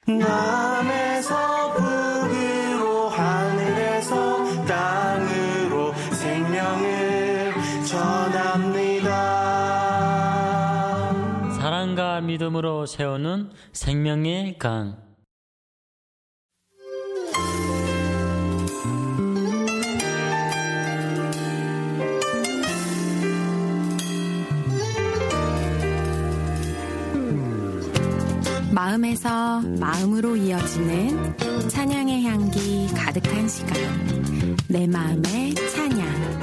남에서 북으로 하늘에서 땅으로 생명을 전합니다. 사랑과 믿음으로 세우는 생명의 강. 마음에서 마음으로 이어지는 찬양의 향기 가득한 시간, 내 마음의 찬양.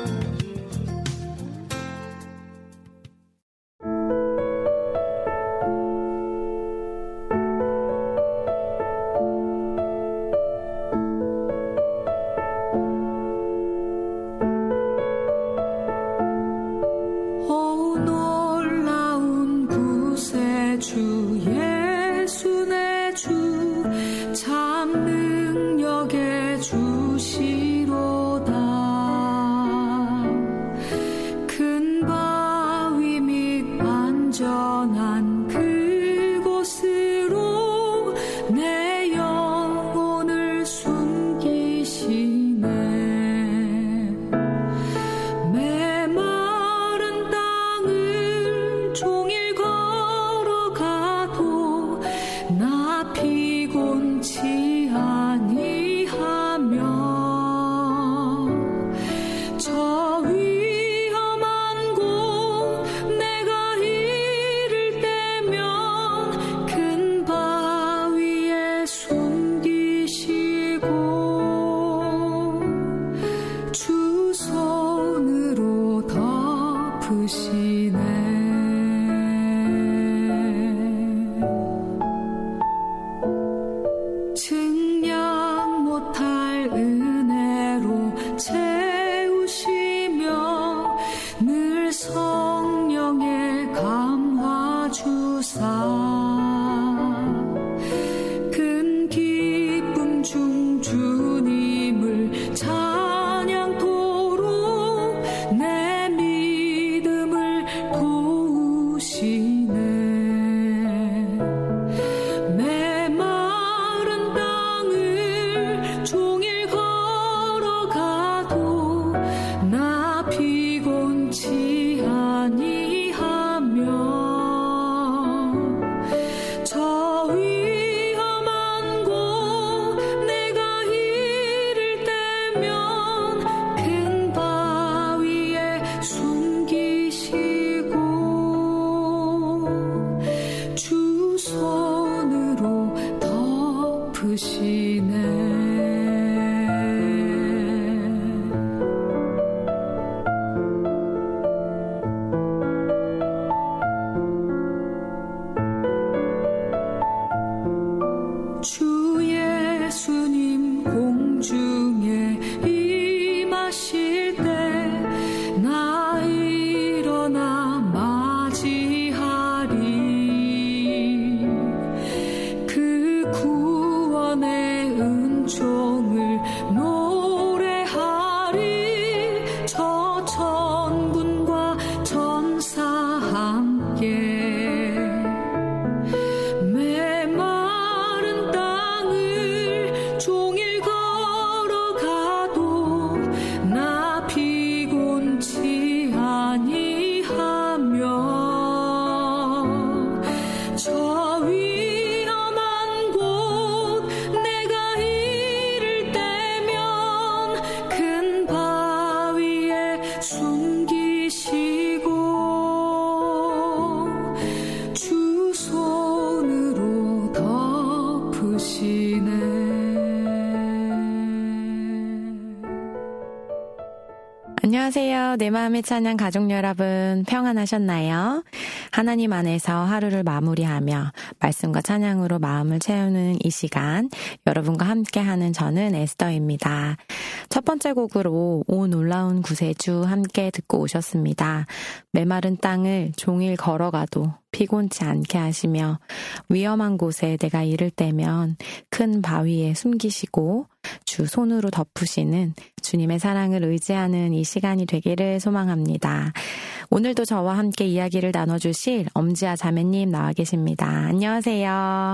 안녕하세요. 내 마음의 찬양 가족 여러분, 평안하셨나요? 하나님 안에서 하루를 마무리하며 말씀과 찬양으로 마음을 채우는 이 시간, 여러분과 함께하는 저는 에스더입니다. 첫 번째 곡으로 오 놀라운 구세주 함께 듣고 오셨습니다. 메마른 땅을 종일 걸어가도 피곤치 않게 하시며 위험한 곳에 내가 이를 때면 큰 바위에 숨기시고 주 손으로 덮으시는 주님의 사랑을 의지하는 이 시간이 되기를 소망합니다. 오늘도 저와 함께 이야기를 나눠주실 엄지아 자매님 나와 계십니다. 안녕하세요.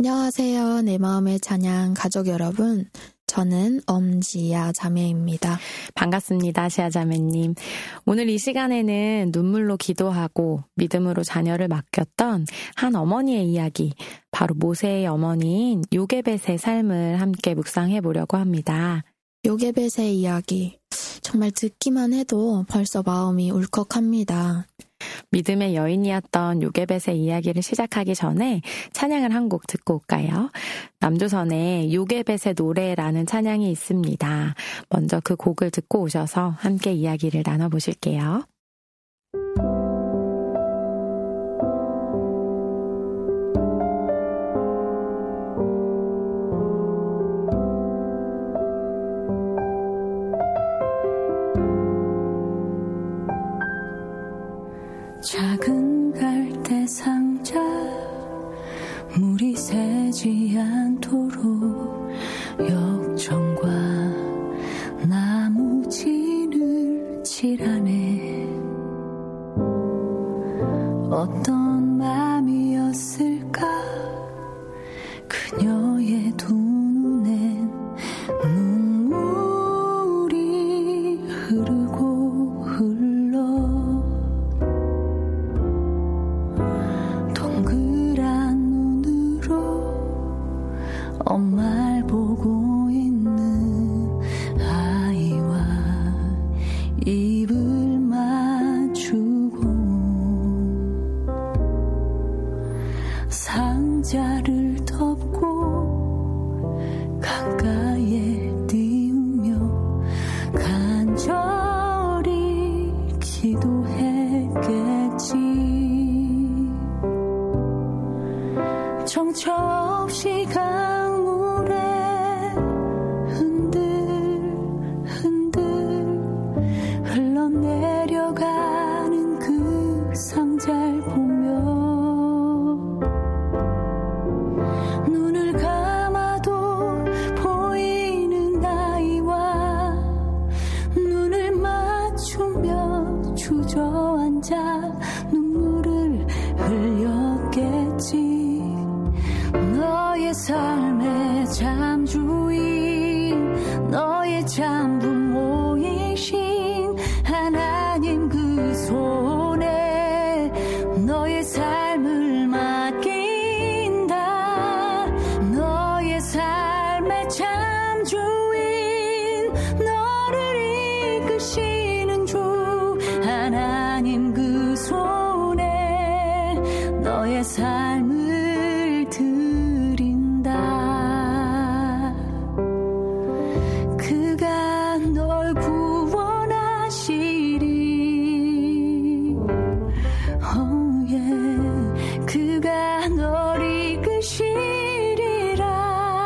안녕하세요. 내 마음의 찬양 가족 여러분. 저는 엄지아 자매입니다. 반갑습니다. 지아 자매님. 오늘 이 시간에는 눈물로 기도하고 믿음으로 자녀를 맡겼던 한 어머니의 이야기, 바로 모세의 어머니인 요게벳의 삶을 함께 묵상해 보려고 합니다. 요게벳의 이야기. 정말 듣기만 해도 벌써 마음이 울컥합니다. 믿음의 여인이었던 요게벳의 이야기를 시작하기 전에 찬양을 한 곡 듣고 올까요? 남조선에 요게벳의 노래라는 찬양이 있습니다. 먼저 그 곡을 듣고 오셔서 함께 이야기를 나눠보실게요. 작은 갈대 상자 물이 새지 않도록 역청과 나무 진을 칠하네. 어떤 마음이었을까 그녀의 두 눈엔 눈물이 흐르고 흘러 엄마를 보고 있는 아이와 입을 맞추고 상자를 덮고 가까이에 띄우며 간절히 기도했겠지. 정처 없이 흘러내려가는 그 상자를 보며 눈을 감아도 보이는 아이와 눈을 맞추며 주저앉아 눈물을 흘렸겠지. 너의 삶의 잠주인 너의 잠부모이신 하나님 그 손에 너의 삶을 맡긴다. 너의 삶의 참주인 너를 이끄시는 주 하나님 그 손에 너의 삶을 드린다. 그가 널 구원하시리. oh yeah. 그가 널 이끄시리라.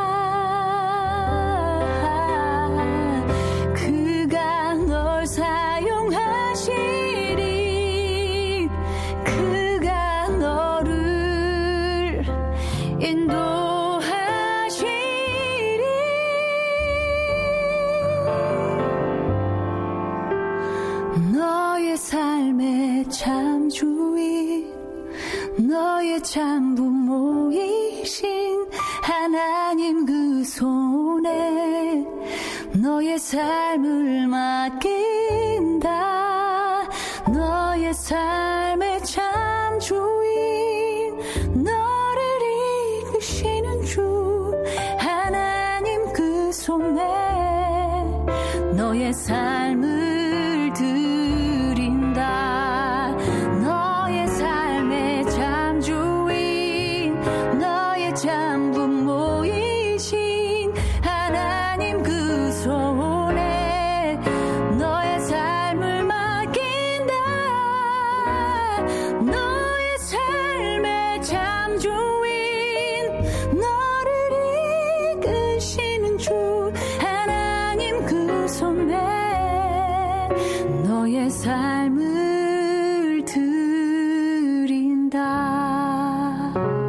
그가 널 사용하시리. 그가 너를 인도하시리. 너의 삶의 참주인 너의 참부모이신 하나님 그 손에 너의 삶을 맡긴다. 너의 삶의 참주인 너를 이끄시는 주 하나님 그 손에 너의 삶을 드린다. 너의 삶의 참주인 너의 참부모이신 하나님 그 손에 너의 삶을 맡긴다. 너의 삶의 참주인 너를 이끄시는 주 하나님 그 손에 너의 삶을 드린다.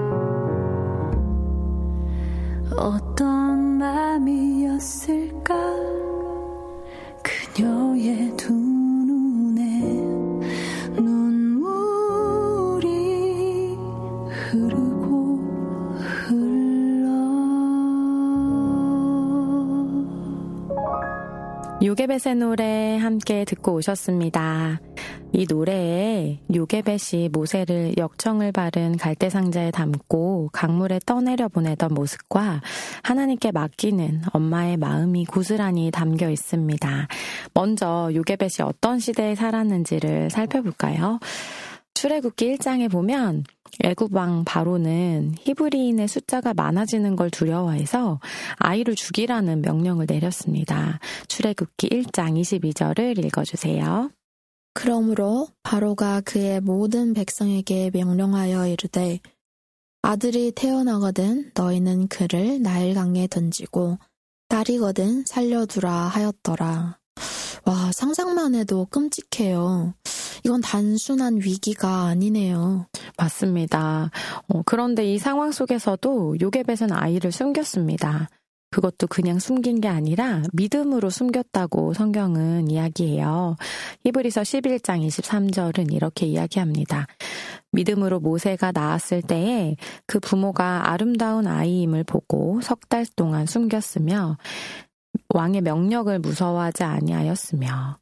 어떤 맘이었을까 그녀의 두 눈에 눈물이 흐르고 흘러 요게벳의 노래 함께 듣고 오셨습니다. 이 노래에 요게벳이 모세를 역청을 바른 갈대상자에 담고 강물에 떠내려 보내던 모습과 하나님께 맡기는 엄마의 마음이 고스란히 담겨 있습니다. 먼저 요게벳이 어떤 시대에 살았는지를 살펴볼까요? 출애굽기 1장에 보면 애굽 왕 바로는 히브리인의 숫자가 많아지는 걸 두려워해서 아이를 죽이라는 명령을 내렸습니다. 출애굽기 1장 22절을 읽어주세요. 그러므로 바로가 그의 모든 백성에게 명령하여 이르되 아들이 태어나거든 너희는 그를 나일강에 던지고 딸이거든 살려두라 하였더라. 와, 상상만 해도 끔찍해요. 이건 단순한 위기가 아니네요. 맞습니다. 그런데 이 상황 속에서도 요게벳은 아이를 숨겼습니다. 그것도 그냥 숨긴 게 아니라 믿음으로 숨겼다고 성경은 이야기해요. 히브리서 11장 23절은 이렇게 이야기합니다. 믿음으로 모세가 낳았을 때에 그 부모가 아름다운 아이임을 보고 석 달 동안 숨겼으며 왕의 명령을 무서워하지 아니하였으며.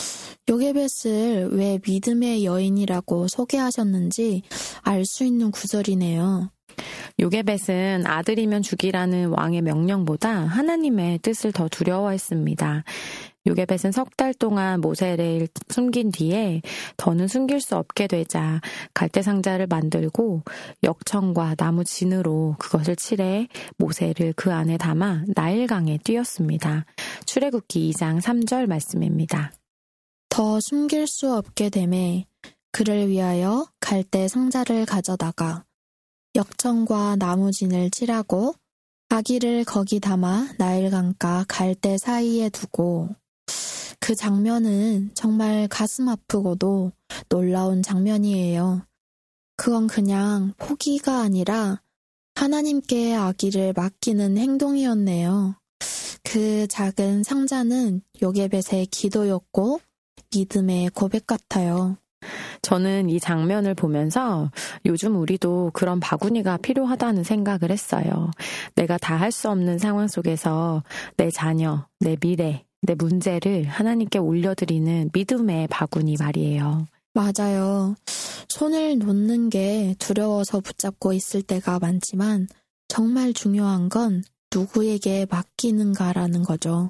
요게벳을 왜 믿음의 여인이라고 소개하셨는지 알 수 있는 구절이네요. 요게벳은 아들이면 죽이라는 왕의 명령보다 하나님의 뜻을 더 두려워했습니다. 요게벳은 석 달 동안 모세를 숨긴 뒤에 더는 숨길 수 없게 되자 갈대상자를 만들고 역청과 나무 진으로 그것을 칠해 모세를 그 안에 담아 나일강에 띄웠습니다. 출애굽기 2장 3절 말씀입니다. 더 숨길 수 없게 되매 그를 위하여 갈대 상자를 가져다가 역청과 나무진을 칠하고 아기를 거기 담아 나일강과 갈대 사이에 두고. 그 장면은 정말 가슴 아프고도 놀라운 장면이에요. 그건 그냥 포기가 아니라 하나님께 아기를 맡기는 행동이었네요. 그 작은 상자는 요게벳의 기도였고 믿음의 고백 같아요. 저는 이 장면을 보면서 요즘 우리도 그런 바구니가 필요하다는 생각을 했어요. 내가 다 할 수 없는 상황 속에서 내 자녀, 내 미래, 내 문제를 하나님께 올려드리는 믿음의 바구니 말이에요. 맞아요. 손을 놓는 게 두려워서 붙잡고 있을 때가 많지만 정말 중요한 건 누구에게 맡기는가라는 거죠.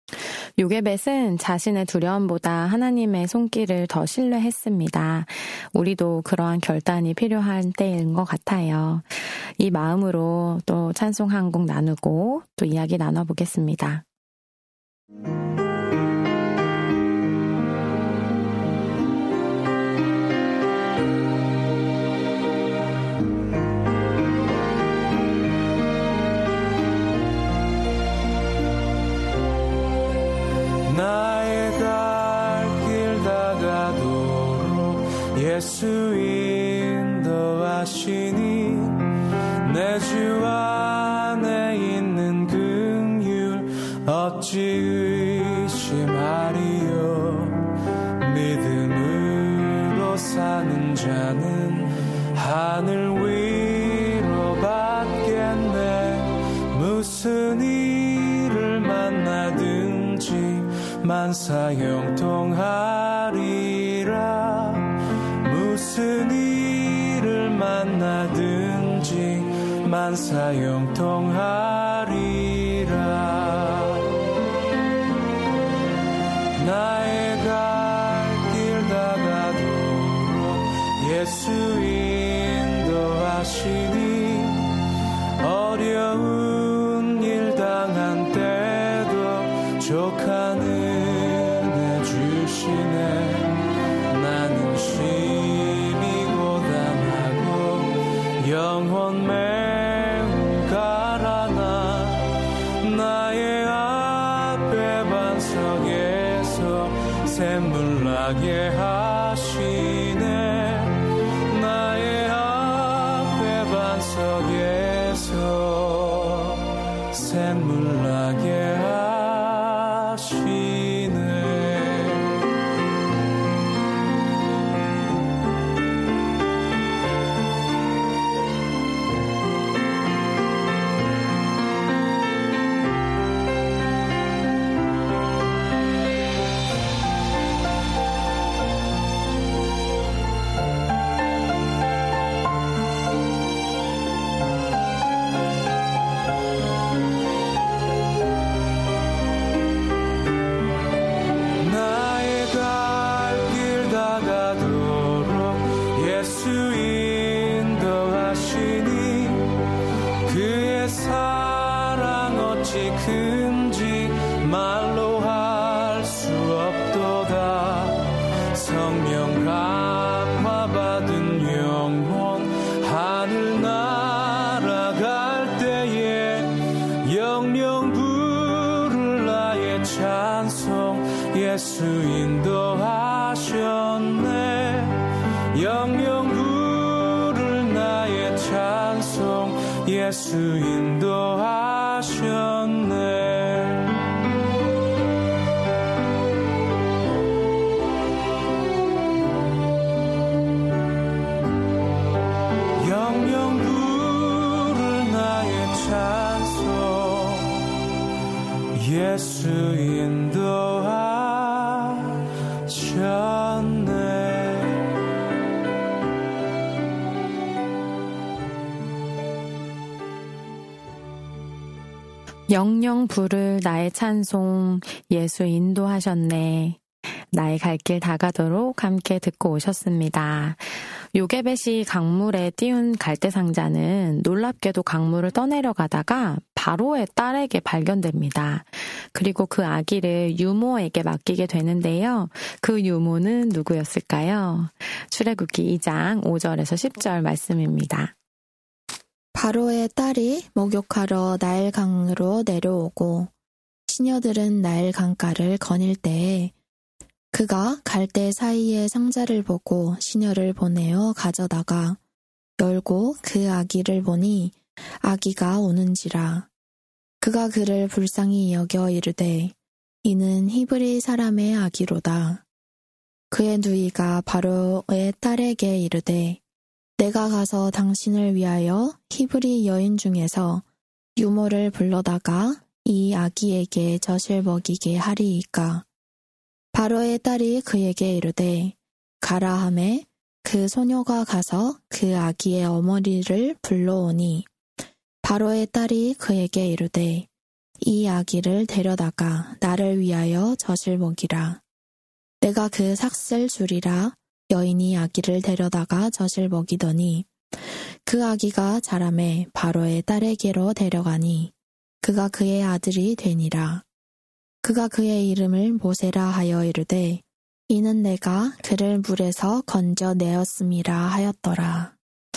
요게벳은 자신의 두려움보다 하나님의 손길을 더 신뢰했습니다. 우리도 그러한 결단이 필요한 때인 것 같아요. 이 마음으로 또 찬송 한 곡 나누고 또 이야기 나눠보겠습니다. 나의 갈 길 다가도록 예수 인도하시니 내 주 안에 있는 긍휼 어찌 의심하리요. 믿음으로 사는 자는 하늘 위로 받겠네. 무슨 일을 만나든지 만사 형통하리라. 무슨 일을 만나든지 만사 형통하리라. 나의 갈 길 다가도록 예수 인도하시니 어려운 일 당한 때도 족한 은혜 주시네. 나는 심히 고단하고 영혼 매우 가라나 나의 앞에 반석에서 샘물 나게 하시네. 나의 앞에 반석에서 샘물 나게 하시네. 무엇이 큰지 말로 할 수 없도다. 성령 감화 받은 영혼 하늘 날아갈 때에 영영 부를 나의 찬송 예수 인도하셨네. 영영 부를 나의 찬송 예수 인도하셨네. 영영 부를 나의 찬송 예수 인도하셨네. 영영 부를 나의 찬송 예수 인도하셨네. 나의 갈 길 다가도록 함께 듣고 오셨습니다. 요게벳이 강물에 띄운 갈대상자는 놀랍게도 강물을 떠내려가다가 바로의 딸에게 발견됩니다. 그리고 그 아기를 유모에게 맡기게 되는데요. 그 유모는 누구였을까요? 출애굽기 2장 5절에서 10절 말씀입니다. 바로의 딸이 목욕하러 나일강으로 내려오고 시녀들은 나일 강가를 거닐 때에 그가 갈대 사이의 상자를 보고 시녀를 보내어 가져다가 열고 그 아기를 보니 아기가 우는지라. 그가 그를 불쌍히 여겨 이르되 이는 히브리 사람의 아기로다. 그의 누이가 바로의 딸에게 이르되 내가 가서 당신을 위하여 히브리 여인 중에서 유모를 불러다가 이 아기에게 젖을 먹이게 하리이까. 바로의 딸이 그에게 이르되 가라 하매 그 소녀가 가서 그 아기의 어머니를 불러오니 바로의 딸이 그에게 이르되 이 아기를 데려다가 나를 위하여 젖을 먹이라. 내가 그 삭슬 주리라. 여인이 아기를 데려다가 젖을 먹이더니 그 아기가 자라매 바로의 딸에게로 데려가니 그가 그의 아들이 되니라. 그가 그의 이름을 모세라 하여 이르되 이는 내가 그를 물에서 건져내었음이라 하였더라.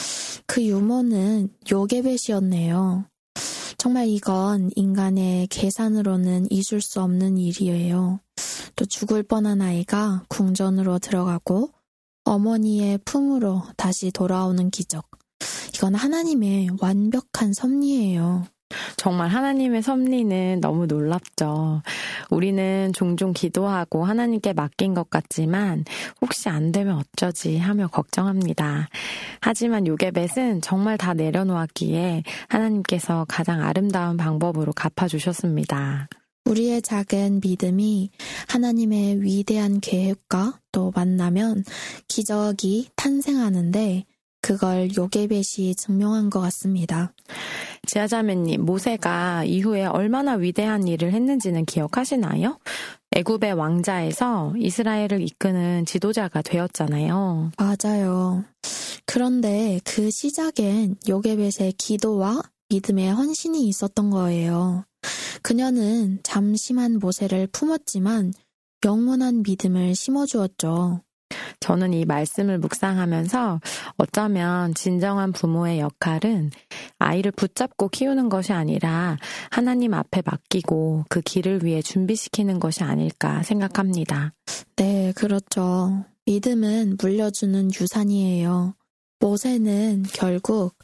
그 유모는 요게벳이었네요. 정말 이건 인간의 계산으로는 있을 수 없는 일이에요. 또 죽을 뻔한 아이가 궁전으로 들어가고 어머니의 품으로 다시 돌아오는 기적. 이건 하나님의 완벽한 섭리예요. 정말 하나님의 섭리는 너무 놀랍죠. 우리는 종종 기도하고 하나님께 맡긴 것 같지만 혹시 안 되면 어쩌지 하며 걱정합니다. 하지만 요게벳은 정말 다 내려놓았기에 하나님께서 가장 아름다운 방법으로 갚아주셨습니다. 우리의 작은 믿음이 하나님의 위대한 계획과 또 만나면 기적이 탄생하는데 그걸 요게벳이 증명한 것 같습니다. 지하자매님, 모세가 이후에 얼마나 위대한 일을 했는지는 기억하시나요? 애굽의 왕자에서 이스라엘을 이끄는 지도자가 되었잖아요. 맞아요. 그런데 그 시작엔 요게벳의 기도와 믿음의 헌신이 있었던 거예요. 그녀는 잠시만 모세를 품었지만 영원한 믿음을 심어주었죠. 저는 이 말씀을 묵상하면서 어쩌면 진정한 부모의 역할은 아이를 붙잡고 키우는 것이 아니라 하나님 앞에 맡기고 그 길을 위해 준비시키는 것이 아닐까 생각합니다. 네, 그렇죠. 믿음은 물려주는 유산이에요. 모세는 결국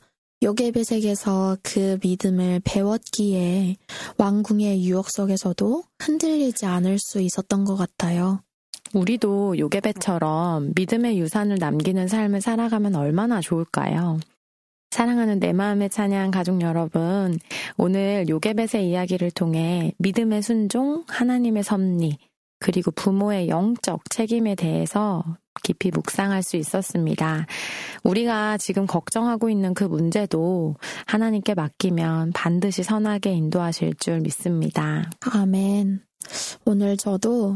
요게벳에게서 그 믿음을 배웠기에 왕궁의 유혹 속에서도 흔들리지 않을 수 있었던 것 같아요. 우리도 요게벳처럼 믿음의 유산을 남기는 삶을 살아가면 얼마나 좋을까요? 사랑하는 내 마음의 찬양 가족 여러분, 오늘 요게벳의 이야기를 통해 믿음의 순종, 하나님의 섭리, 그리고 부모의 영적 책임에 대해서 깊이 묵상할 수 있었습니다. 우리가 지금 걱정하고 있는 그 문제도 하나님께 맡기면 반드시 선하게 인도하실 줄 믿습니다. 아멘. 오늘 저도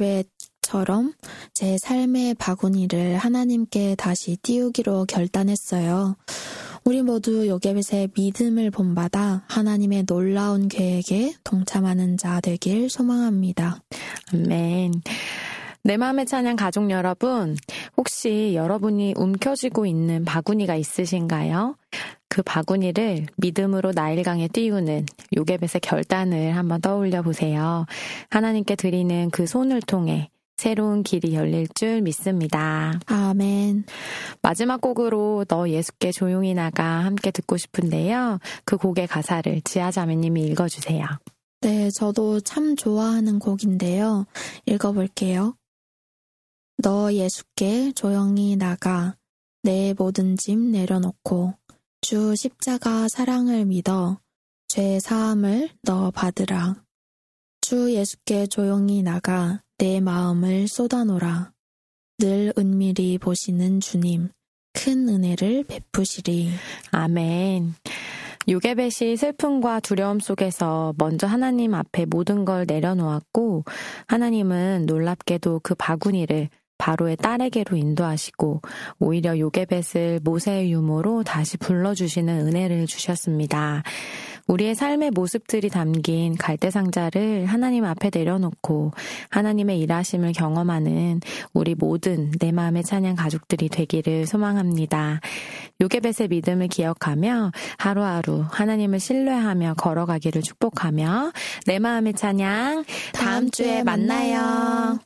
요게벳처럼 제 삶의 바구니를 하나님께 다시 띄우기로 결단했어요. 우리 모두 요게벳의 믿음을 본받아 하나님의 놀라운 계획에 동참하는 자 되길 소망합니다. 아멘. 내 마음의 찬양 가족 여러분, 혹시 여러분이 움켜쥐고 있는 바구니가 있으신가요? 그 바구니를 믿음으로 나일강에 띄우는 요게벳의 결단을 한번 떠올려 보세요. 하나님께 드리는 그 손을 통해 새로운 길이 열릴 줄 믿습니다. 아멘. 마지막 곡으로 너 예수께 조용히 나가 함께 듣고 싶은데요. 그 곡의 가사를 지아자매님이 읽어주세요. 네, 저도 참 좋아하는 곡인데요. 읽어볼게요. 너 예수께 조용히 나가 내 모든 짐 내려놓고 주 십자가 사랑을 믿어 죄 사함을 너 받으라. 주 예수께 조용히 나가 내 마음을 쏟아놓으라. 늘 은밀히 보시는 주님, 큰 은혜를 베푸시리. 아멘. 요게벳이 슬픔과 두려움 속에서 먼저 하나님 앞에 모든 걸 내려놓았고, 하나님은 놀랍게도 그 바구니를 바로의 딸에게로 인도하시고 오히려 요게벳을 모세의 유모로 다시 불러주시는 은혜를 주셨습니다. 우리의 삶의 모습들이 담긴 갈대상자를 하나님 앞에 내려놓고 하나님의 일하심을 경험하는 우리 모든 내 마음의 찬양 가족들이 되기를 소망합니다. 요게벳의 믿음을 기억하며 하루하루 하나님을 신뢰하며 걸어가기를 축복하며 내 마음의 찬양 다음 주에 만나요.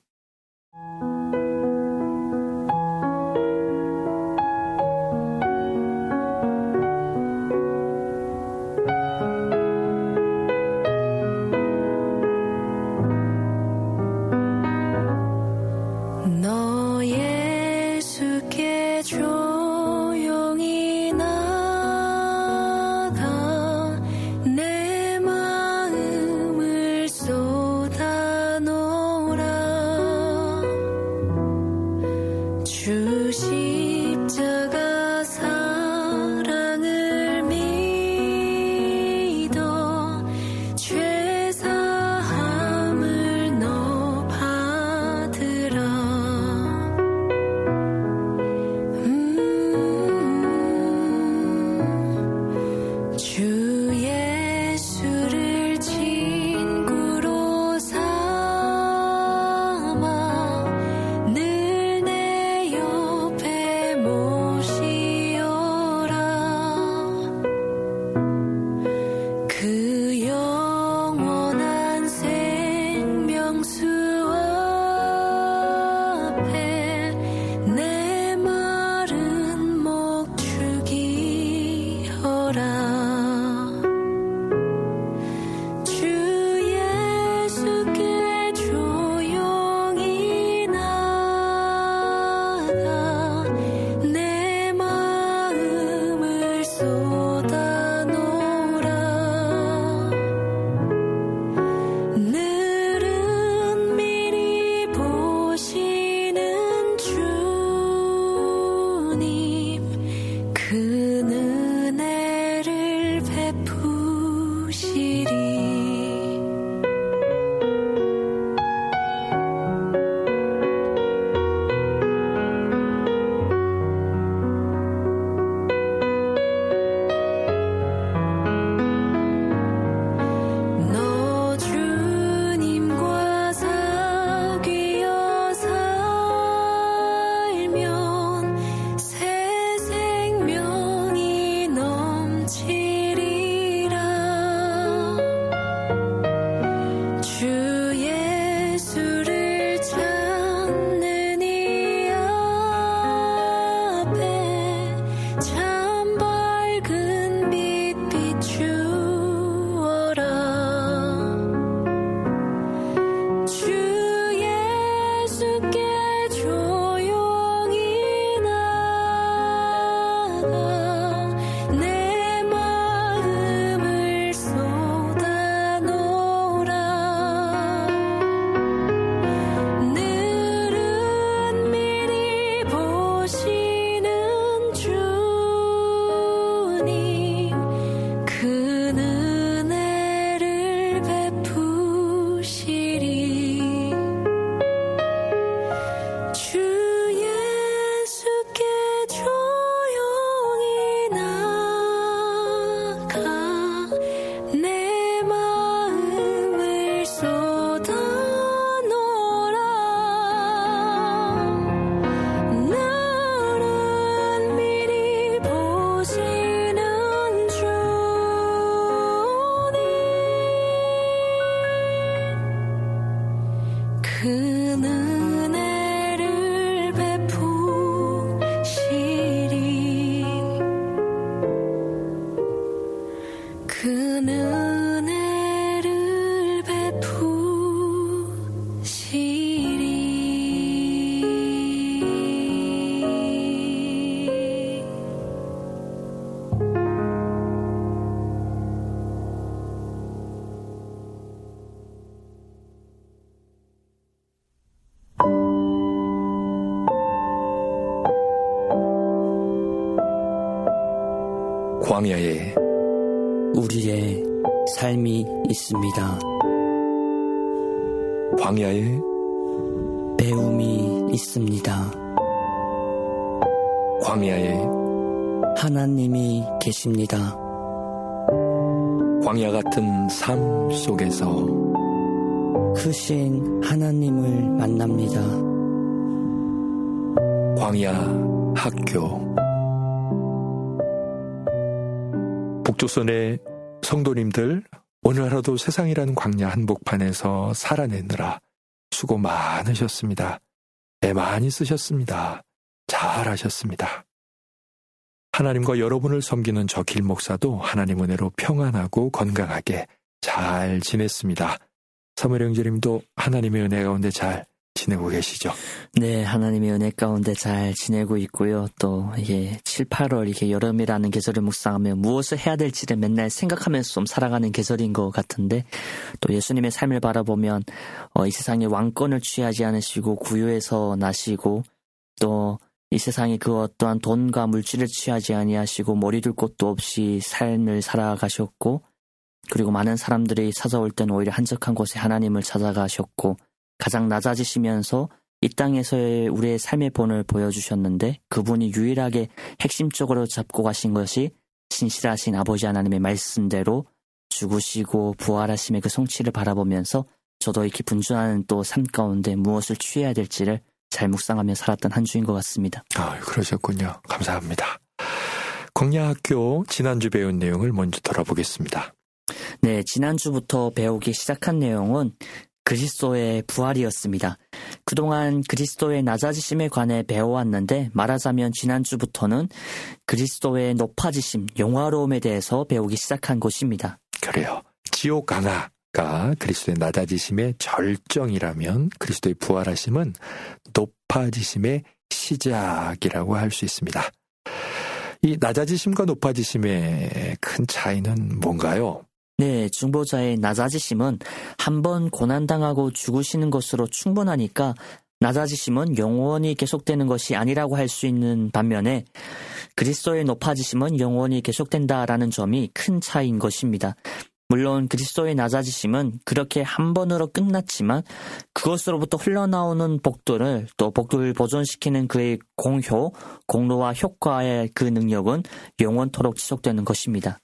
너 예수께 조용히 나가 내 마음을 쏟아놓으라. 주 십자가 사랑을 믿어 죄 사함을 너 받으라. 주 예수를 친구로 삼아 늘 내 옆에 모시어라. 그 영원한 생명수 앞에 내 마른 목 죽이어라. 주 예수께 조용히 나가 내 마음을 쏟아놓으라. 늘 은밀히 보시는 주님, 큰 은혜를 베푸시리. 너 주님과 사귀어 살면 새 생명이 넘치리라. 은혜를 베푸시리. 광야에 우리의 삶이 있습니다. 광야에 배움이 있습니다. 광야에 하나님이 계십니다. 광야 같은 삶 속에서 크신 하나님을 만납니다. 광야 학교. 북조선의 성도님들, 오늘 하루도 세상이라는 광야 한복판에서 살아내느라 수고 많으셨습니다. 애 많이 쓰셨습니다. 잘하셨습니다. 하나님과 여러분을 섬기는 저 길목사도 하나님 은혜로 평안하고 건강하게 잘 지냈습니다. 사무엘 형제님도 하나님의 은혜 가운데 잘 지내고 계시죠? 네, 하나님의 은혜 가운데 잘 지내고 있고요. 또 이게 7, 8월 이게 여름이라는 계절을 묵상하며 무엇을 해야 될지를 맨날 생각하면서 좀 살아가는 계절인 것 같은데, 또 예수님의 삶을 바라보면 이 세상에 왕권을 취하지 않으시고 구유에서 나시고, 또 이 세상에 그 어떠한 돈과 물질을 취하지 아니하시고 머리 둘 곳도 없이 삶을 살아가셨고, 그리고 많은 사람들이 찾아올 때는 오히려 한적한 곳에 하나님을 찾아가셨고, 가장 낮아지시면서 이 땅에서의 우리의 삶의 본을 보여주셨는데, 그분이 유일하게 핵심적으로 잡고 가신 것이 신실하신 아버지 하나님의 말씀대로 죽으시고 부활하심의 그 성취를 바라보면서 저도 이 분주한 또 삶 가운데 무엇을 취해야 될지를 잘 묵상하며 살았던 한 주인 것 같습니다. 그러셨군요. 감사합니다. 광야학교 지난주 배운 내용을 먼저 돌아보겠습니다. 네, 지난주부터 배우기 시작한 내용은 그리스도의 부활이었습니다. 그동안 그리스도의 낮아지심에 관해 배워왔는데, 말하자면 지난주부터는 그리스도의 높아지심, 영화로움에 대해서 배우기 시작한 것입니다. 그래요. 지옥 강화가 그리스도의 낮아지심의 절정이라면 그리스도의 부활하심은 높아지심의 시작이라고 할 수 있습니다. 이 낮아지심과 높아지심의 큰 차이는 뭔가요? 네, 중보자의 낮아지심은 한번 고난당하고 죽으시는 것으로 충분하니까 낮아지심은 영원히 계속되는 것이 아니라고 할 수 있는 반면에, 그리스도의 높아지심은 영원히 계속된다라는 점이 큰 차이인 것입니다. 물론 그리스도의 낮아지심은 그렇게 한 번으로 끝났지만 그것으로부터 흘러나오는 복들을, 또 복들을 보존시키는 그의 공로와 효과의 그 능력은 영원토록 지속되는 것입니다.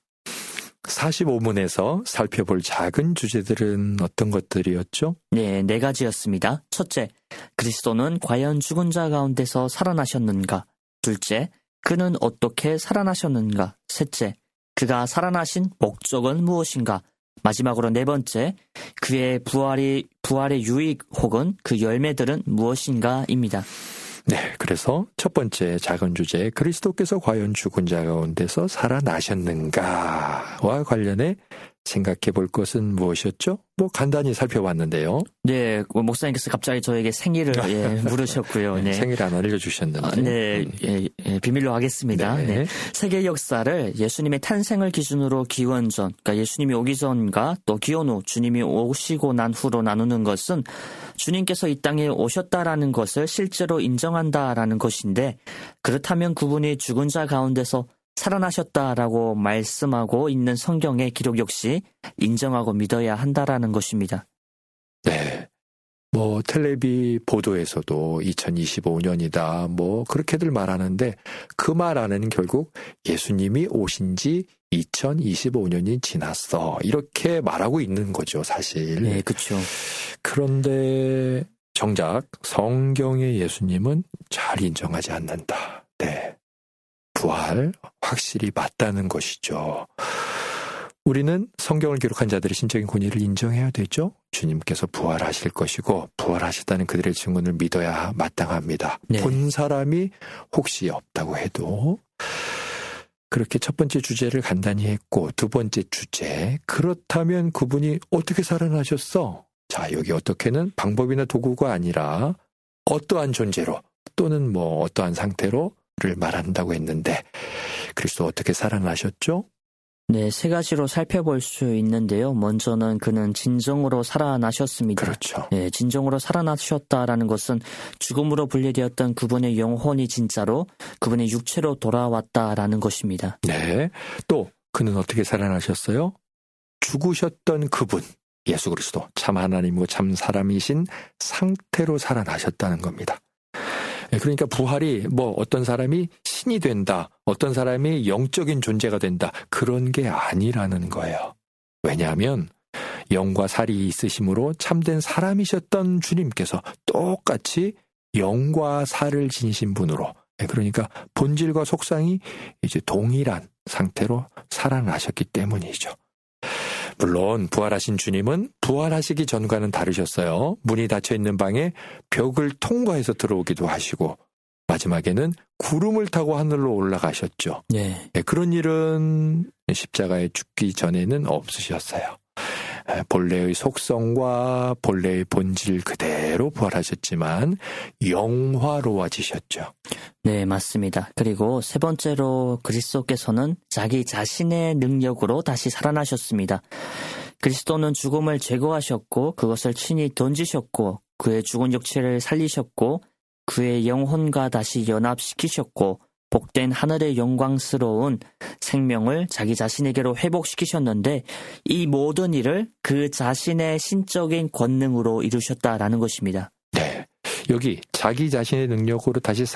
45문에서 살펴볼 작은 주제들은 어떤 것들이었죠? 네, 4가지였습니다. 첫째, 그리스도는 과연 죽은 자 가운데서 살아나셨는가? 둘째, 그는 어떻게 살아나셨는가? 셋째, 그가 살아나신 목적은 무엇인가? 마지막으로 4번째, 그의 부활의 유익 혹은 그 열매들은 무엇인가입니다. 네, 그래서 첫 번째 작은 주제, 그리스도께서 과연 죽은 자 가운데서 살아나셨는가와 관련해 생각해 볼 것은 무엇이었죠? 간단히 살펴봤는데요. 네, 목사님께서 갑자기 저에게 생일을 물으셨고요. 네. 생일 안 알려주셨는데. 비밀로 하겠습니다. 네. 네. 세계 역사를 예수님의 탄생을 기준으로 기원 전, 그러니까 예수님이 오기 전과 또 기원 후, 주님이 오시고 난 후로 나누는 것은 주님께서 이 땅에 오셨다라는 것을 실제로 인정한다라는 것인데, 그렇다면 그분이 죽은 자 가운데서 살아나셨다라고 말씀하고 있는 성경의 기록 역시 인정하고 믿어야 한다라는 것입니다. 네. 텔레비 보도에서도 2025년이다, 그렇게들 말하는데, 그 말 안에는 결국 예수님이 오신 지 2025년이 지났어, 이렇게 말하고 있는 거죠, 사실. 네, 그렇죠. 그런데 정작 성경의 예수님은 잘 인정하지 않는다. 네. 부활 확실히 맞다는 것이죠. 우리는 성경을 기록한 자들의 신적인 권위를 인정해야 되죠. 주님께서 부활하실 것이고 부활하셨다는 그들의 증언을 믿어야 마땅합니다. 네. 본 사람이 혹시 없다고 해도. 그렇게 첫 번째 주제를 간단히 했고 두 번째 주제, 그렇다면 그분이 어떻게 살아나셨어? 자, 여기 어떻게는 방법이나 도구가 아니라 어떠한 존재로 또는 뭐 어떠한 상태로를 말한다고 했는데 그리스도 어떻게 살아나셨죠? 네, 세 가지로 살펴볼 수 있는데요. 먼저는 그는 진정으로 살아나셨습니다. 그렇죠. 네, 진정으로 살아나셨다라는 것은 죽음으로 분리되었던 그분의 영혼이 진짜로 그분의 육체로 돌아왔다라는 것입니다. 네, 또 그는 어떻게 살아나셨어요? 죽으셨던 그분, 예수 그리스도, 참 하나님이고 참 사람이신 상태로 살아나셨다는 겁니다. 그러니까 부활이 뭐 어떤 사람이 신이 된다, 어떤 사람이 영적인 존재가 된다, 그런 게 아니라는 거예요. 왜냐하면 영과 살이 있으심으로 참된 사람이셨던 주님께서 똑같이 영과 살을 지니신 분으로, 그러니까 본질과 속상이 이제 동일한 상태로 살아나셨기 때문이죠. 물론 부활하신 주님은 부활하시기 전과는 다르셨어요. 문이 닫혀있는 방에 벽을 통과해서 들어오기도 하시고 마지막에는 구름을 타고 하늘로 올라가셨죠. 네. 그런 일은 십자가에 죽기 전에는 없으셨어요. 본래의 속성과 본래의 본질 그대로 부활하셨지만 영화로워지셨죠. 네, 맞습니다. 그리고 세 번째로 그리스도께서는 자기 자신의 능력으로 다시 살아나셨습니다. 그리스도는 죽음을 제거하셨고 그것을 친히 던지셨고 그의 죽은 육체를 살리셨고 그의 영혼과 다시 연합시키셨고 복된 하늘의 영광스러운 생명을 자기 자신에게로 회복시키셨는데 이 모든 일을 그 자신의 신적인 권능으로 이루셨다라는 것입니다. 네, 여기 자기 자신의 능력으로 다시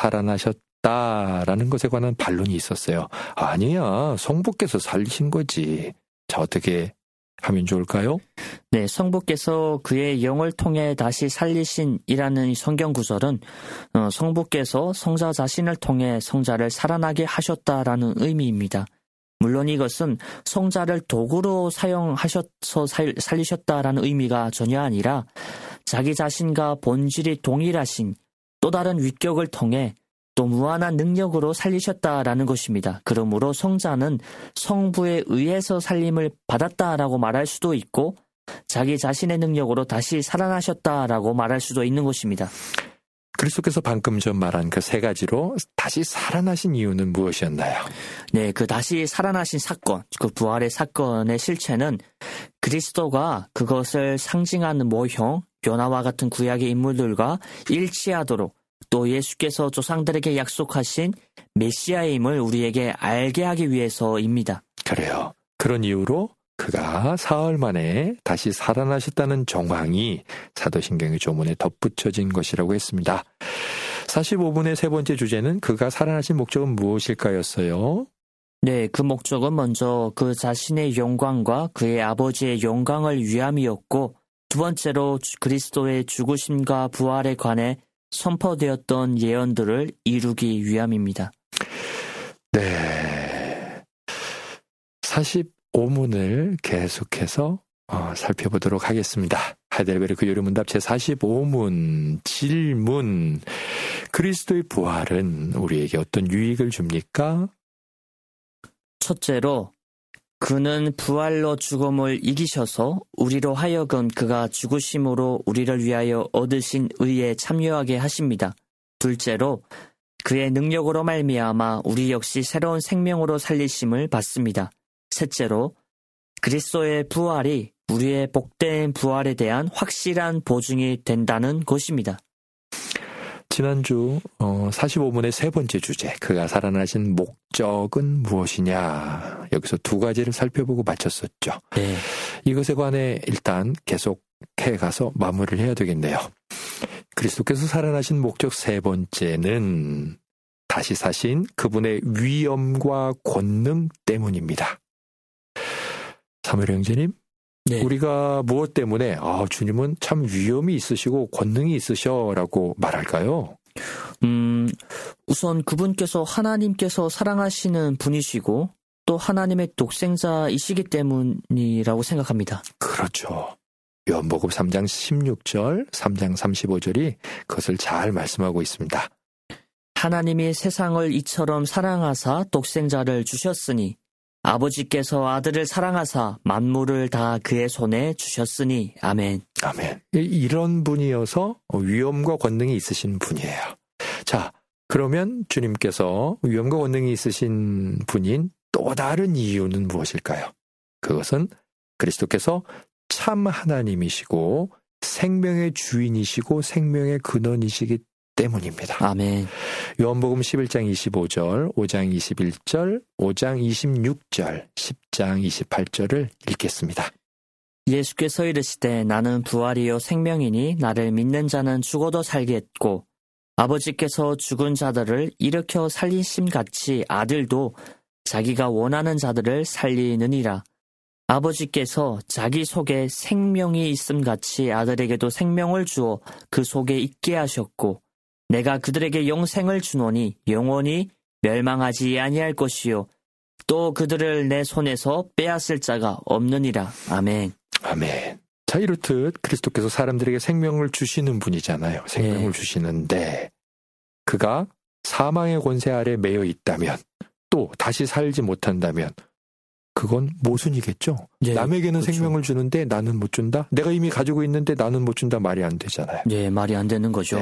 살아나셨다라는 것에 관한 반론이 있었어요. 아니야, 성부께서 살리신 거지. 자, 어떻게 하면 좋을까요? 네, 성부께서 그의 영을 통해 다시 살리신이라는 성경 구절은 성부께서 성자 자신을 통해 성자를 살아나게 하셨다라는 의미입니다. 물론 이것은 성자를 도구로 사용하셔서 살리셨다라는 의미가 전혀 아니라 자기 자신과 본질이 동일하신 또 다른 위격을 통해 또 무한한 능력으로 살리셨다라는 것입니다. 그러므로 성자는 성부에 의해서 살림을 받았다라고 말할 수도 있고 자기 자신의 능력으로 다시 살아나셨다라고 말할 수도 있는 것입니다. 그리스도께서 방금 전 말한 그 세 가지로 다시 살아나신 이유는 무엇이었나요? 네, 그 다시 살아나신 사건, 그 부활의 사건의 실체는 그리스도가 그것을 상징하는 모형, 요나와 같은 구약의 인물들과 일치하도록 또 예수께서 조상들에게 약속하신 메시아임을 우리에게 알게 하기 위해서입니다. 그래요. 그런 이유로 그가 사흘 만에 다시 살아나셨다는 정황이 사도신경의 조문에 덧붙여진 것이라고 했습니다. 45분의 세 번째 주제는 그가 살아나신 목적은 무엇일까였어요? 네, 그 목적은 먼저 그 자신의 영광과 그의 아버지의 영광을 위함이었고 두 번째로 그리스도의 죽으심과 부활에 관해 선포되었던 예언들을 이루기 위함입니다. 네. 45문을 계속해서 살펴보도록 하겠습니다. 하이델베르크 요리문답 제45문 질문. 그리스도의 부활은 우리에게 어떤 유익을 줍니까? 첫째로 그는 부활로 죽음을 이기셔서 우리로 하여금 그가 죽으심으로 우리를 위하여 얻으신 의에 참여하게 하십니다. 둘째로 그의 능력으로 말미암아 우리 역시 새로운 생명으로 살리심을 받습니다. 셋째로 그리스도의 부활이 우리의 복된 부활에 대한 확실한 보증이 된다는 것입니다. 지난주 45문의 세 번째 주제, 그가 살아나신 목적은 무엇이냐, 여기서 두 가지를 살펴보고 마쳤었죠. 네. 이것에 관해 일단 계속해 가서 마무리를 해야 되겠네요. 그리스도께서 살아나신 목적 세 번째는 다시 사신 그분의 위엄과 권능 때문입니다. 사무엘 형제님, 네. 우리가 무엇 때문에 주님은 참 위엄이 있으시고 권능이 있으셔라고 말할까요? 우선 그분께서 하나님께서 사랑하시는 분이시고 또 하나님의 독생자이시기 때문이라고 생각합니다. 그렇죠. 요한복음 3장 16절, 3장 35절이 그것을 잘 말씀하고 있습니다. 하나님이 세상을 이처럼 사랑하사 독생자를 주셨으니 아버지께서 아들을 사랑하사 만물을 다 그의 손에 주셨으니 아멘. 아멘. 이런 분이어서 위엄과 권능이 있으신 분이에요. 자, 그러면 주님께서 위엄과 권능이 있으신 분인 또 다른 이유는 무엇일까요? 그것은 그리스도께서 참 하나님이시고 생명의 주인이시고 생명의 근원이시기 때문입니다. 아멘. 요한복음 11장 25절, 5장 21절, 5장 26절, 10장 28절을 읽겠습니다. 예수께서 이르시되 나는 부활이요 생명이니 나를 믿는 자는 죽어도 살겠고 아버지께서 죽은 자들을 일으켜 살리심같이 아들도 자기가 원하는 자들을 살리느니라. 아버지께서 자기 속에 생명이 있음같이 아들에게도 생명을 주어 그 속에 있게 하셨고 내가 그들에게 영생을 주노니 영원히 멸망하지 아니할 것이요 또 그들을 내 손에서 빼앗을 자가 없느니라. 아멘. 아멘. 자, 이렇듯 그리스도께서 사람들에게 생명을 주시는 분이잖아요. 생명을 주시는데 그가 사망의 권세 아래 매여 있다면 또 다시 살지 못한다면 그건 모순이겠죠. 남에게는 그렇죠. 생명을 주는데 나는 못 준다? 내가 이미 가지고 있는데 나는 못 준다? 말이 안 되잖아요. 말이 안 되는 거죠.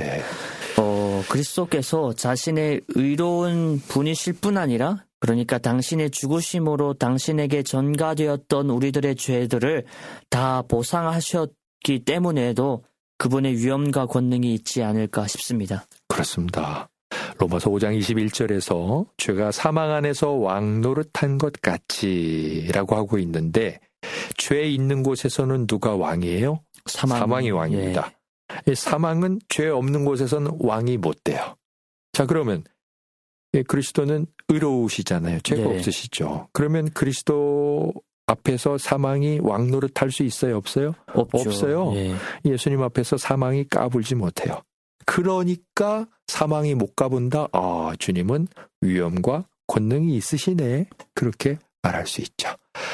그리스도께서 자신의 의로운 분이실 뿐 아니라 그러니까 당신의 죽으심으로 당신에게 전가되었던 우리들의 죄들을 다 보상하셨기 때문에도 그분의 위엄과 권능이 있지 않을까 싶습니다. 그렇습니다. 로마서 5장 21절에서 죄가 사망 안에서 왕노릇한 것 같이라고 하고 있는데 죄 있는 곳에서는 누가 왕이에요? 사망이 왕입니다. 사망은 죄 없는 곳에서는 왕이 못 돼요. 자, 그러면 그리스도는 의로우시잖아요. 죄가 없으시죠. 그러면 그리스도 앞에서 사망이 왕노릇할 수 있어요? 없어요? 없어요. 예수님 앞에서 사망이 까불지 못해요. 그러니까 사망이 못 가본다. 주님은 위엄과 권능이 있으시네. 그렇게 말할 수 있죠.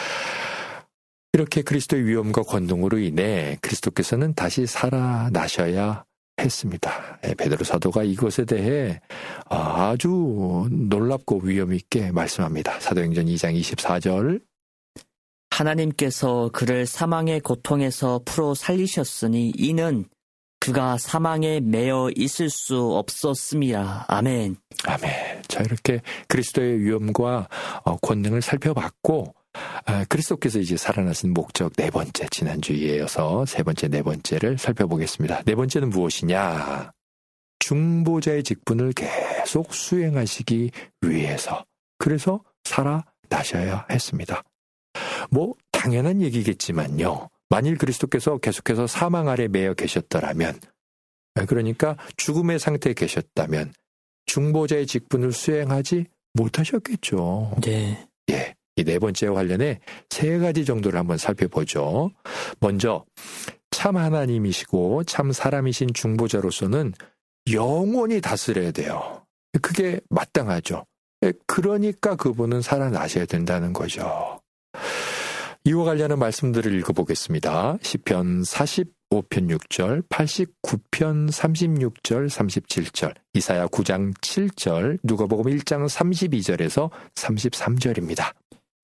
이렇게 그리스도의 위엄과 권능으로 인해 그리스도께서는 다시 살아나셔야 했습니다. 베드로 사도가 이것에 대해 아주 놀랍고 위엄 있게 말씀합니다. 사도행전 2장 24절. 하나님께서 그를 사망의 고통에서 풀어 살리셨으니 이는 그가 사망에 매여 있을 수 없었음이라. 아멘. 아멘. 자, 이렇게 그리스도의 위엄과 권능을 살펴봤고 그리스도께서 이제 살아나신 목적 네 번째, 지난주에 이어서 세 번째, 네 번째를 살펴보겠습니다. 네 번째는 무엇이냐? 중보자의 직분을 계속 수행하시기 위해서. 그래서 살아나셔야 했습니다. 당연한 얘기겠지만요. 만일 그리스도께서 계속해서 사망 아래 매여 계셨더라면, 그러니까 죽음의 상태에 계셨다면 중보자의 직분을 수행하지 못하셨겠죠. 네. 이 네 번째와 관련해 세 가지 정도를 한번 살펴보죠. 먼저 참 하나님이시고 참 사람이신 중보자로서는 영원히 다스려야 돼요. 그게 마땅하죠. 그러니까 그분은 살아나셔야 된다는 거죠. 이와 관련한 말씀들을 읽어보겠습니다. 시편 45편 6절, 89편 36절, 37절, 이사야 9장 7절, 누가복음 1장 32절에서 33절입니다.